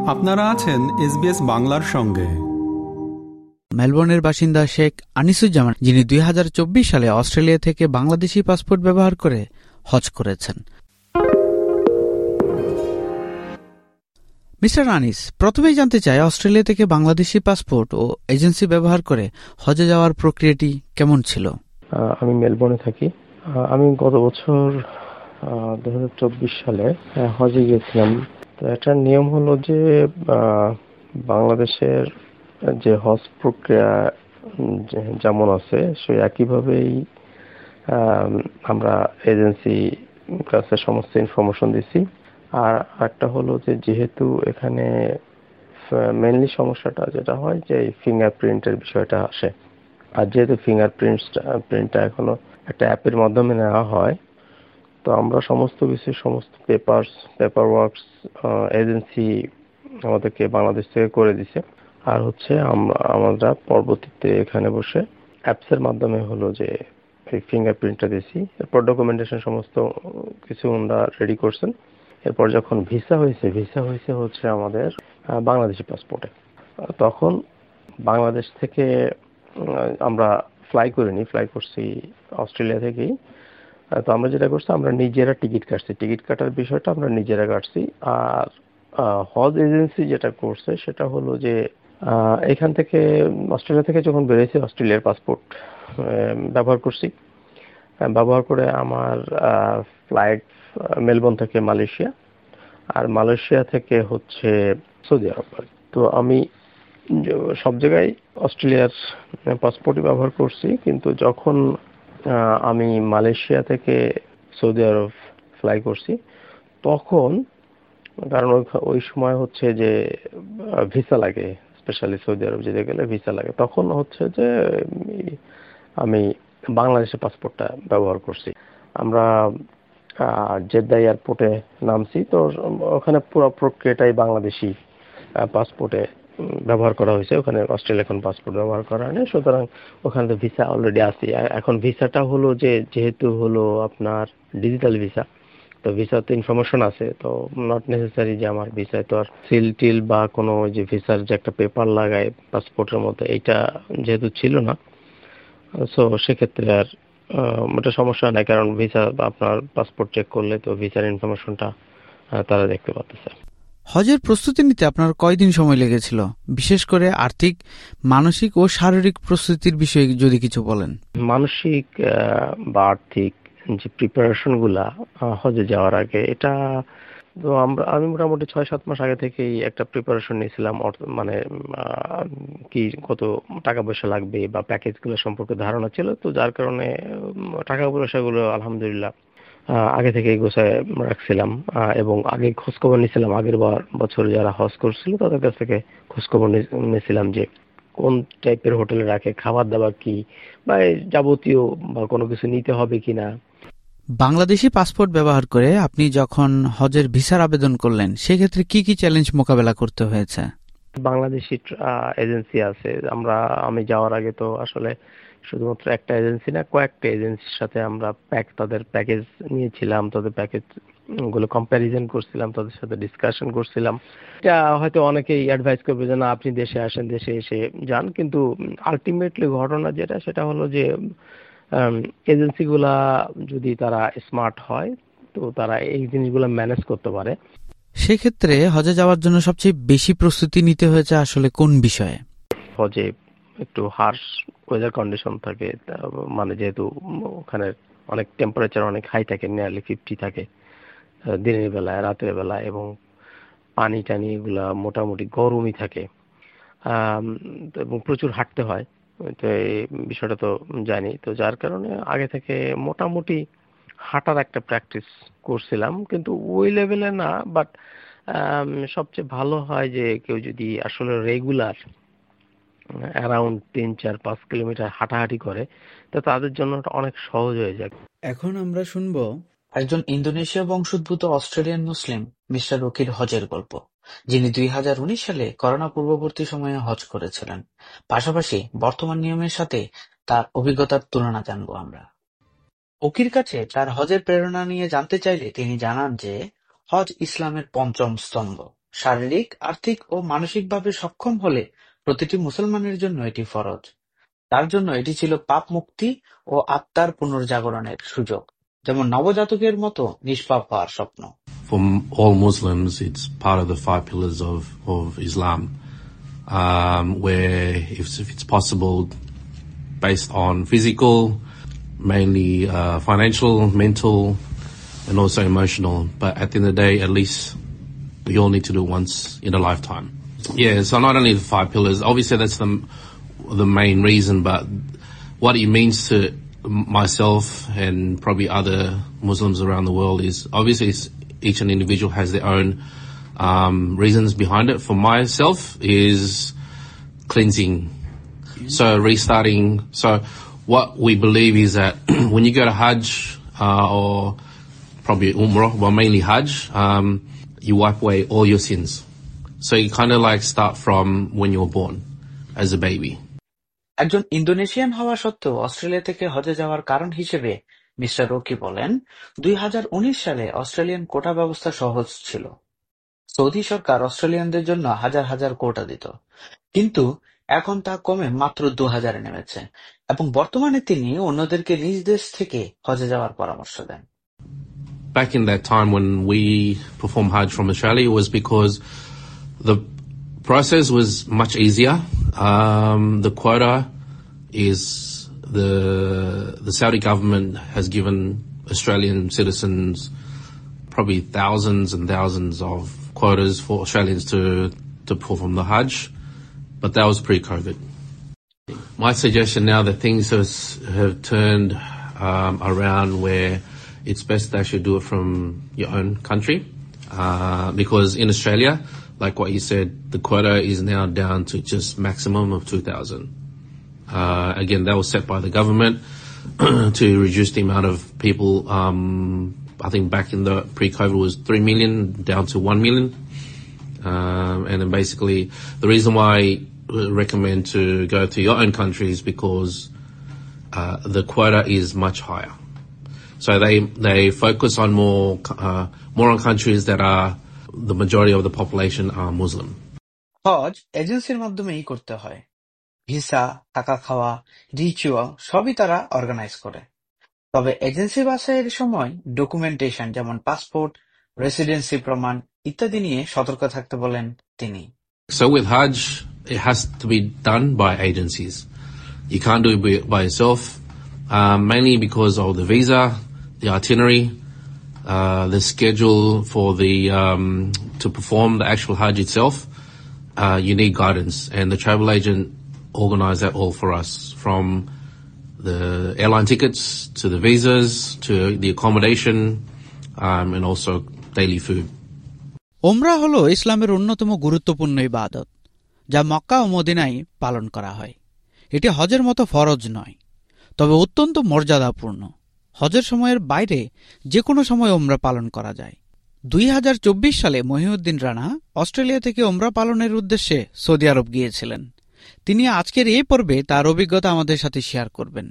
আপনারা আছেন SBS বাংলার সঙ্গে। মেলবোর্নের বাসিন্দা শেখ আনিসুজ্জামান, যিনি 2024 সালে অস্ট্রেলিয়া থেকে বাংলাদেশি পাসপোর্ট ব্যবহার করে হজ করেছেন। মিস্টার আনিস, প্রথমেই জানতে চাই অস্ট্রেলিয়া থেকে বাংলাদেশি পাসপোর্ট ও এজেন্সি ব্যবহার করে হজে যাওয়ার প্রক্রিয়াটি কেমন ছিল? আমি মেলবোর্নে থাকি। আমি গত বছর 2024 সালে হজে গিয়েছিলাম। তো এটার নিয়ম হলো যে বাংলাদেশের যে হজ প্রক্রিয়া যেমন আছে সেই একইভাবেই আমরা এজেন্সি কাছে সমস্ত ইনফরমেশন দিছি। আর একটা হলো যে যেহেতু এখানে মেইনলি সমস্যাটা যেটা হয় যে ফিঙ্গারপ্রিন্টের বিষয়টা আসে, আর যেহেতু ফিঙ্গারপ্রিন্টটা এখনো একটা অ্যাপের মাধ্যমে নেওয়া হয়, তো আমরা সমস্ত পেপার ওয়ার্কস এজেন্সি আমাদেরকে বাংলাদেশ থেকে করে দিছে। আর হচ্ছে আমরা পরবর্তীতে এখানে বসে অ্যাপসের মাধ্যমে হলো যে ফিঙ্গারপ্রিন্টটা দিছি। এরপর ডকুমেন্টেশন সমস্ত কিছু ওনারা রেডি করছেন। এরপর যখন ভিসা হয়েছে হচ্ছে আমাদের বাংলাদেশি পাসপোর্টে। তখন বাংলাদেশ থেকে আমরা ফ্লাই করছি অস্ট্রেলিয়া থেকেই। তো আমরা যেটা করছি, আমরা নিজেরা টিকিট কাটার বিষয়টা আমরা নিজেরা কাটছি। আর হজ এজেন্সি যেটা করছে সেটা হলো যে এখান থেকে অস্ট্রেলিয়া থেকে যখন বেরিয়েছি অস্ট্রেলিয়ার পাসপোর্ট ব্যবহার করে আমার ফ্লাইট মেলবোর্ন থেকে মালয়েশিয়া, আর মালয়েশিয়া থেকে হচ্ছে সৌদি আরব। তো আমি সব জায়গায় অস্ট্রেলিয়ার পাসপোর্টই ব্যবহার করছি, কিন্তু যখন আমি মালয়েশিয়া থেকে সৌদি আরব ফ্লাই করছি তখন, কারণ ওই সময় হচ্ছে যে ভিসা লাগে, স্পেশালি সৌদি আরব যেতে গেলে ভিসা লাগে, তখন হচ্ছে যে আমি বাংলাদেশের পাসপোর্টটা ব্যবহার করছি। আমরা জেদ্দা এয়ারপোর্টে নামছি, তো ওখানে পুরো প্রক্রিয়াটাই বাংলাদেশি পাসপোর্টে ব্যবহার করা হয়েছে। ওখানে অস্ট্রেলিয়ান পাসপোর্ট ব্যবহার করা নেই, সুতরাং ওখানে তো ভিসা অলরেডি আছে। এখন ভিসাটা হলো যে যেহেতু হলো আপনার ডিজিটাল ভিসা, তো ভিসাতে ইনফরমেশন আছে, তো নট নেসেসারি যে আমার ভিসায় তো আর সিল টিল বা কোনো যে ভিসার যে একটা পেপার লাগায় পাসপোর্টের মধ্যে, এইটা যেহেতু ছিল না, সো সেক্ষেত্রে আর ওটা সমস্যা নাই, কারণ ভিসা আপনার পাসপোর্ট চেক করলে তো ভিসার ইনফরমেশনটা তারা দেখতে পাচ্ছে। হজের প্রস্তুতি নিতে আপনার কয়দিন সময় লেগেছিল? বিশেষ করে আর্থিক, মানসিক ও শারীরিক প্রস্তুতির বিষয়ে যদি কিছু বলেন। মানসিক বা আর্থিক যে প্রিপারেশন গুলা হজে যাওয়ার আগে, এটা তো আমি মোটামুটি 6-7 মাস আগে থেকেই একটা প্রিপারেশন নিয়েছিলাম। মানে কি কত টাকা পয়সা লাগবে বা প্যাকেজ গুলো সম্পর্কে ধারণা ছিল, তো যার কারণে টাকা পয়সাগুলো আলহামদুলিল্লাহ আগে থেকেই গোছায় রাখছিলাম। এবং আগে খোঁজখবর নিয়েছিলাম, আগের বছর যারা হজ করছিল তাদের কাছ থেকে খোঁজখবর নিয়েছিলাম যে কোন টাইপের হোটেলে রাখে, খাবার দাবার কি বা যাবতীয় বা কোনো কিছু নিতে হবে কিনা। বাংলাদেশি পাসপোর্ট ব্যবহার করে আপনি যখন হজের ভিসার আবেদন করলেন, সেক্ষেত্রে কি কি চ্যালেঞ্জ মোকাবেলা করতে হয়েছে? বাংলাদেশি এজেন্সি আছে। আমি যাওয়ার আগে তো আসলে শুধুমাত্র একটা এজেন্সি না, কয়েকটা এজেন্সির সাথে আমরা তাদের প্যাকেজ নিয়েছিলাম, তাদের প্যাকেজ গুলো কম্প্যারিজন করছিলাম, তাদের সাথে ডিসকাশন করছিলাম। এটা হয়তো অনেকেই অ্যাডভাইস করবে যে না, আপনি দেশে আসেন, দেশে এসে যান, কিন্তু আলটিমেটলি ঘটনা সেটা হলো যে এজেন্সিগুলা যদি তারা স্মার্ট হয়, তো তারা এই জিনিসগুলো ম্যানেজ করতে পারে। সেক্ষেত্রে হজে যাওয়ার জন্য সবচেয়ে বেশি প্রস্তুতি নিতে হয়েছে আসলে কোন বিষয়ে? হজে একটু হার্শ ওয়েদার কন্ডিশন থাকে, মানে যেহেতু ওখানে অনেক টেম্পারেচার অনেক হাই থাকে, নিয়ারলি 50 থাকে দিনের বেলায়, রাতের বেলায়, এবং পানি টানি এগুলা মোটামুটি গরমই থাকে, এবং প্রচুর হাঁটতে হয়। তো এই বিষয়টা তো জানি, তো যার কারণে আগে থেকে মোটামুটি হাঁটার একটা প্র্যাকটিস করছিলাম, কিন্তু ওই লেভেলে না। বাট সবচেয়ে ভালো হয় যে কেউ যদি আসলে রেগুলার অ্যারাউন্ড 3-4-5 কিলোমিটার হাঁটাহাঁটি করে, তো তাদের জন্য অনেক সহজ হয়ে যায়। এখন আমরা শুনবো একজন ইন্দোনেশিয়া বংশোদ্ভূত অস্ট্রেলিয়ান মুসলিম মিস্টার রকির হজের গল্প, যিনি 2019 সালে করোনা পূর্ববর্তী সময়ে হজ করেছিলেন। পাশাপাশি বর্তমান নিয়মের সাথে তার অভিজ্ঞতার তুলনা জানবো আমরা। ওকির কাছে তার হজের প্রেরণা নিয়ে জানতে চাইলে তিনি জানান যে হজ ইসলামের পঞ্চম স্তম্ভ, শারীরিক, আর্থিক ও মানসিকভাবে সক্ষম হলে প্রতিটি মুসলমানের জন্য এটি ফরজ। তার জন্য এটি ছিল পাপ মুক্তি ও আত্মার পুনর্জাগরণের সুযোগ, যেমন নবজাতকের মতো নিষ্পাপ হওয়ার স্বপ্ন। For all Muslims, it's part of the 5 pillars of Islam, where if it's possible, based on physical, mainly financial, mental, and also emotional. But at the end of the day, at least we all need to do it once in a lifetime. Yeah, so not only the 5 pillars, obviously that's the main reason, but what it means to myself and probably other Muslims around the world is obviously each an individual has their own reasons behind it. For myself is cleansing, so restarting. So what we believe is that when you go to Hajj or probably Umrah, well mainly Hajj, you wipe away all your sins. So you kind of like start from when you were born as a baby. একজন Indonesian হওয়া সত্ত্বেও Australia থেকে হজে যাওয়ার কারণ হিসেবে mister Rocky বলেন, 2019 সালে অস্ট্রেলিয়ান কোটা ব্যবস্থা সহজ ছিল। সৌদি সরকার অস্ট্রেলিয়ানদের জন্য হাজার হাজার কোটা দিত, কিন্তু এখন তা কমে মাত্র 2000-এ নেমেছে এবং বর্তমানে তিনি অন্যদেরকে নিজ দেশ থেকে হজে যাওয়ার পরামর্শ দেন। Back in that time when we performed Hajj from Australia, it was because the process was much easier. The quota is the Saudi government has given Australian citizens probably thousands and thousands of quotas for Australians to perform the Hajj, but that was pre-COVID. My suggestion now that things have turned around where it's best to actually do it from your own country, because in Australia, like what you said, the quota is now down to just maximum of 2,000. Again, that was set by the government to reduce the amount of people. I think back in the pre-COVID was 3 million down to 1 million. And then basically the reason why we recommend to go to your own country is because the quota is much higher. So they focus on more on countries that are the majority of the population are Muslim. হজ এজেন্সির মাধ্যমেই করতে হয়। Visa, থাকা খাওয়া, ritual সবই তারা organise করে। তবে এজেন্সি বাছাইয়ের সময় ডকুমেন্টেশন যেমন পাসপোর্ট, রেসিডেন্সি প্রমাণ ইত্যাদি নিয়ে সতর্ক থাকতে বলেন তিনি। So with Hajj, it has to be done by agencies. You can't do it by yourself, mainly because of the visa, the itinerary, the schedule for to perform the actual Hajj itself. You need guidance, and the travel agent organise that all for us, from the airline tickets to the visas to the accommodation, and also daily food. উমরা হলো ইসলামের অন্যতম গুরুত্বপূর্ণ ইবাদত, যা মক্কা ও মদিনায় পালন করা হয়। এটি হজের মতো ফরজ নয়, তবে অত্যন্ত মর্যাদাপূর্ণ। হজের সময়ের বাইরে যে কোনো সময় উমরা পালন করা যায়। 2024 সালে মহিউদ্দিন রানা অস্ট্রেলিয়া থেকে উমরা পালনের উদ্দেশ্যে সৌদি আরব গিয়েছিলেন। তিনি আজকের এই পর্বে তার অভিজ্ঞতা আমাদের সাথে শেয়ার করবেন।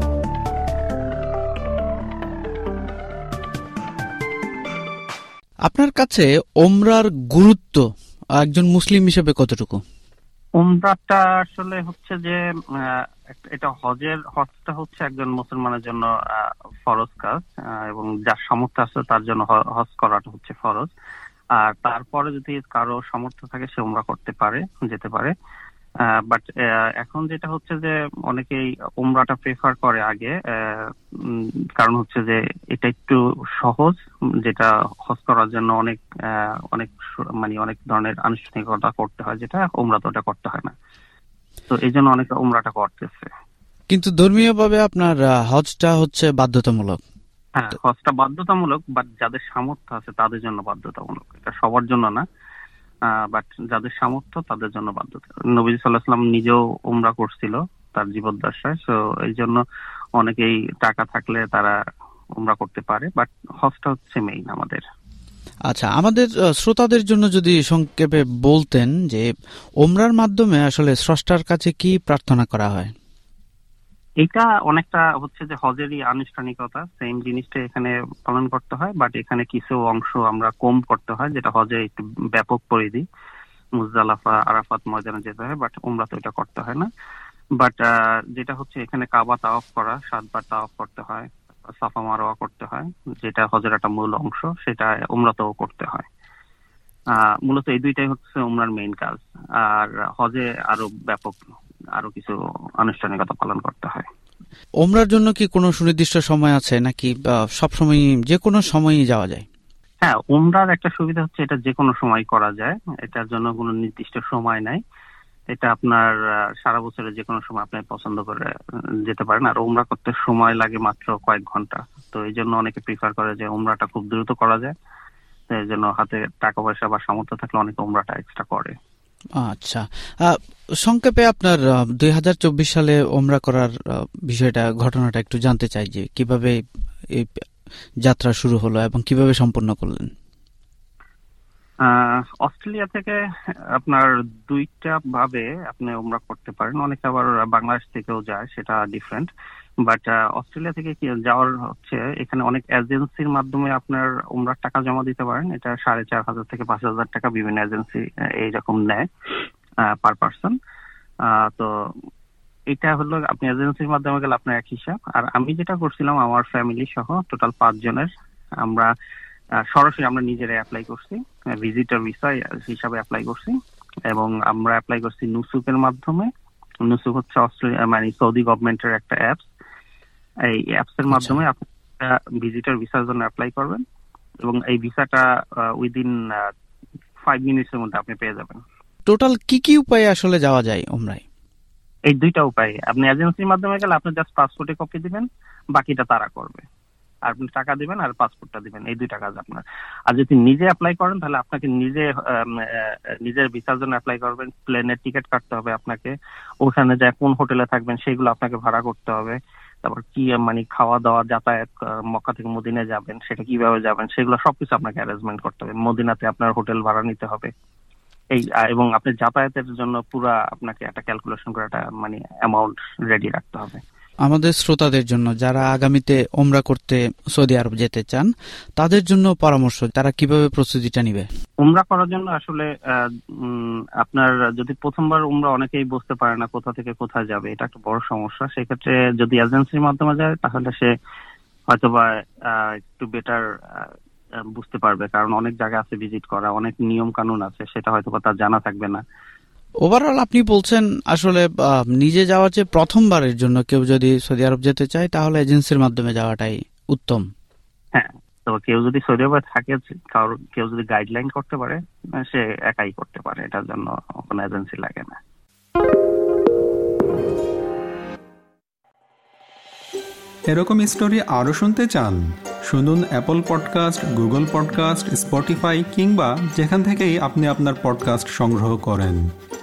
আপনার কাছে উমরার গুরুত্ব একজন মুসলিম হিসেবে কতটুকু? উমরাটা আসলে হচ্ছে যে এটা হজটা হচ্ছে একজন মুসলমানের জন্য ফরজ কাজ, এবং যার সামর্থ্য আছে তার জন্য হজ করাটা হচ্ছে ফরজ। আর তারপরে যদি কারো সামর্থ্য থাকে সে উমরা করতে পারে, যেতে পারে। বাট এখন যেটা হচ্ছে যে অনেকেই উমরাটা প্রেফার করে আগে, কারণ হচ্ছে যে এটা একটু সহজ, যেটা হজ করার জন্য অনেক অনেক ধরনের আনুষ্ঠানিকতা করতে হয়, যেটা উমরা তো ওটা করতে হয় না। তো এই জন্য অনেকে উমরাটা করতেছে। কিন্তু ধর্মীয়ভাবে আপনার হজটা হচ্ছে বাধ্যতামূলক। হ্যাঁ, হজটা বাধ্যতামূলক, বাট যাদের সামর্থ্য আছে তাদের জন্য বাধ্যতামূলক, এটা সবার জন্য না। বাট যাদের সামর্থ্য তাদের জন্য বাধ্যতামূলক। নবী সাল্লাল্লাহু আলাইহি ওয়াসাল্লাম নিজেও উমরা করছিল তার জীবদ্দশায়, সো এই জন্য অনেকেই টাকা থাকলে তারা উমরা করতে পারে, বাট হজটা হচ্ছে মেইন আমাদের। আচ্ছা, আমাদের শ্রোতাদের জন্য যদি সংক্ষেপে বলতেন যে উমরার মাধ্যমে আসলে স্রষ্টার কাছে কি প্রার্থনা করা হয়? এটা অনেকটা হচ্ছে যে হজেরই আনুষ্ঠানিকতা, সেম জিনিসটা এখানে পালন করতে হয়, বাট এখানে কিছু অংশ আমরা কম করতে হয়, যেটা হজে একটু ব্যাপক পরিধি, মুজদালাফা আরাফাত ময়দানে যেতে হয়, বাট উমরা তো এটা করতে হয় না। বাট যেটা হচ্ছে এখানে কাবা তাওয়াফ করা, 7 বার তাওয়াফ করতে হয়, সাফা মারওয়া করতে হয়, যেটা হজের একটা মূল অংশ, সেটা উমরাতেও করতে হয়। মূলত এই দুইটাই হচ্ছে উমরার মেইন কাজ। আর হজে আরো ব্যাপক আরো কিছু আনুষ্ঠানিকতা পালন করতে হয়। ওমরার জন্য কি কোনো সুনির্দিষ্ট সময় আছে নাকি সবসময় যে কোনো সময়ই যাওয়া যায়? হ্যাঁ, উমরার একটা সুবিধা হচ্ছে এটা যে কোনো সময় করা যায়, এটার জন্য কোনো নির্দিষ্ট সময় নাই। এটা আপনার সারা বছরে যে কোনো সময় আপনি পছন্দ করে যেতে পারেন। আর উমরা করতে সময় লাগে মাত্র কয়েক ঘন্টা, তো এই জন্য অনেকে প্রিফার করে যে উমরাটা খুব দ্রুত করা যায়, তো এই জন্য হাতে টাকা পয়সা বা সামর্থ্য থাকলে অনেকে উমরাটা এক্সট্রা করে। আচ্ছা, সংক্ষেপে আপনার 2024 সালে ওমরা করার বিষয়টা, ঘটনাটা একটু জানতে চাই, যে কিভাবে এই যাত্রা শুরু হলো এবং কিভাবে সম্পন্ন করলেন? অস্ট্রেলিয়া থেকে আপনার দুইটা ভাবে আপনি উমরা করতে পারেন, অনেকে আবার বাংলাদেশ থেকেও যায়, সেটা ডিফারেন্ট। বাট অস্ট্রেলিয়া থেকে কি যাওয়ার হচ্ছে, এখানে অনেক এজেন্সির মাধ্যমে আপনার উমরার টাকা জমা দিতে পারেন। এটা 4,500 থেকে 5,000 টাকা বিভিন্ন এজেন্সি এইরকম নেয় পার পার্সন। তো এটা হলো আপনি এজেন্সির মাধ্যমে গেলে আপনার এক হিসাব। আর আমি যেটা করছিলাম আমার ফ্যামিলি সহ টোটাল 5 জনের, আমরা সরাসরি আমরা নিজেরাই অ্যাপ্লাই করছি, ভিজিটর ভিসা হিসাবে অ্যাপ্লাই করছি, এবং আমরা অ্যাপ্লাই করছি নুসুকের মাধ্যমে। নুসুক হচ্ছে অস্ট্রেলিয়া মানে সৌদি গভর্নমেন্টের একটা অ্যাপস। এই অ্যাপস এর মাধ্যমে আপনি ভিজিটর ভিসার জন্য অ্যাপ্লাই করবেন, এবং এই ভিসাটা উইদিন 5 মিনিটসের মধ্যে আপনি পেয়ে যাবেন। টোটাল কি কি উপায়ে আসলে যাওয়া যায় ওমরায়? এই দুইটা উপায়ে, আপনি এজেন্সির মাধ্যমে গেলে আপনি জাস্ট পাসপোর্টে কপি দিবেন, বাকিটা তারা করবে, আর আপনি টাকা দিবেন আর পাসপোর্টটা দিবেন, এই দুইটা কাজ আপনার। আর যদি নিজে অ্যাপ্লাই করেন তাহলে আপনাকে নিজের ভিসার জন্য অ্যাপ্লাই করবেন, প্লেনের টিকিট কাটতে হবে আপনাকে, ওখানে যায় কোন হোটেলে থাকবেন সেগুলো আপনাকে ভাড়া করতে হবে, তারপর কি মানে খাওয়া দাওয়া যাতায়াত, মক্কা থেকে মদিনায় যাবেন সেটা কিভাবে যাবেন সেগুলো সবকিছু আপনাকে অ্যারেঞ্জমেন্ট করতে হবে। মদিনাতে আপনার হোটেল ভাড়া নিতে হবে, এই এবং আপনি যাতায়াতের জন্য পুরা আপনাকে একটা ক্যালকুলেশন করে একটা মানে অ্যামাউন্ট রেডি রাখতে হবে। আমাদের শ্রোতাদের জন্য যারা আগামীতে ওমরা করতে সৌদি আরব যেতে চান, তাদের জন্য পরামর্শ, তারা কিভাবে প্রস্তুতিটা নিবে? উমরা করার জন্য আসলে আপনার যদি প্রথমবার উমরা অনেকেই বুঝতে পারে না কোথা থেকে কোথায় যাবে, এটা একটা বড় সমস্যা। সেক্ষেত্রে যদি এজেন্সির মাধ্যমে যায় তাহলে সে হয়তোবা একটু বেটার বুঝতে পারবে, কারণ অনেক জায়গা আছে ভিজিট করা, অনেক নিয়ম কানুন আছে, সেটা হয়তোবা তার জানা থাকবে না। ওভারঅল আপনি বলছেন আসলে নিজে যাওয়ার চেয়ে প্রথমবারের জন্য কেউ যদি সৌদি আরব যেতে চায় তাহলে এজেন্সির মাধ্যমে যাওয়াটাই উত্তম। হ্যাঁ, তো কেউ যদি সৌদি আরবে থাকে, কেউ যদি গাইডলাইন করতে পারে, সে একাই করতে পারে, এটার জন্য কোনো এজেন্সি লাগে না। এরকম স্টোরি আরও শুনতে চান? শুনুন Apple podcast, Google podcast, Spotify কিংবা যেখান থেকেই আপনি আপনার পডকাস্ট সংগ্রহ করেন।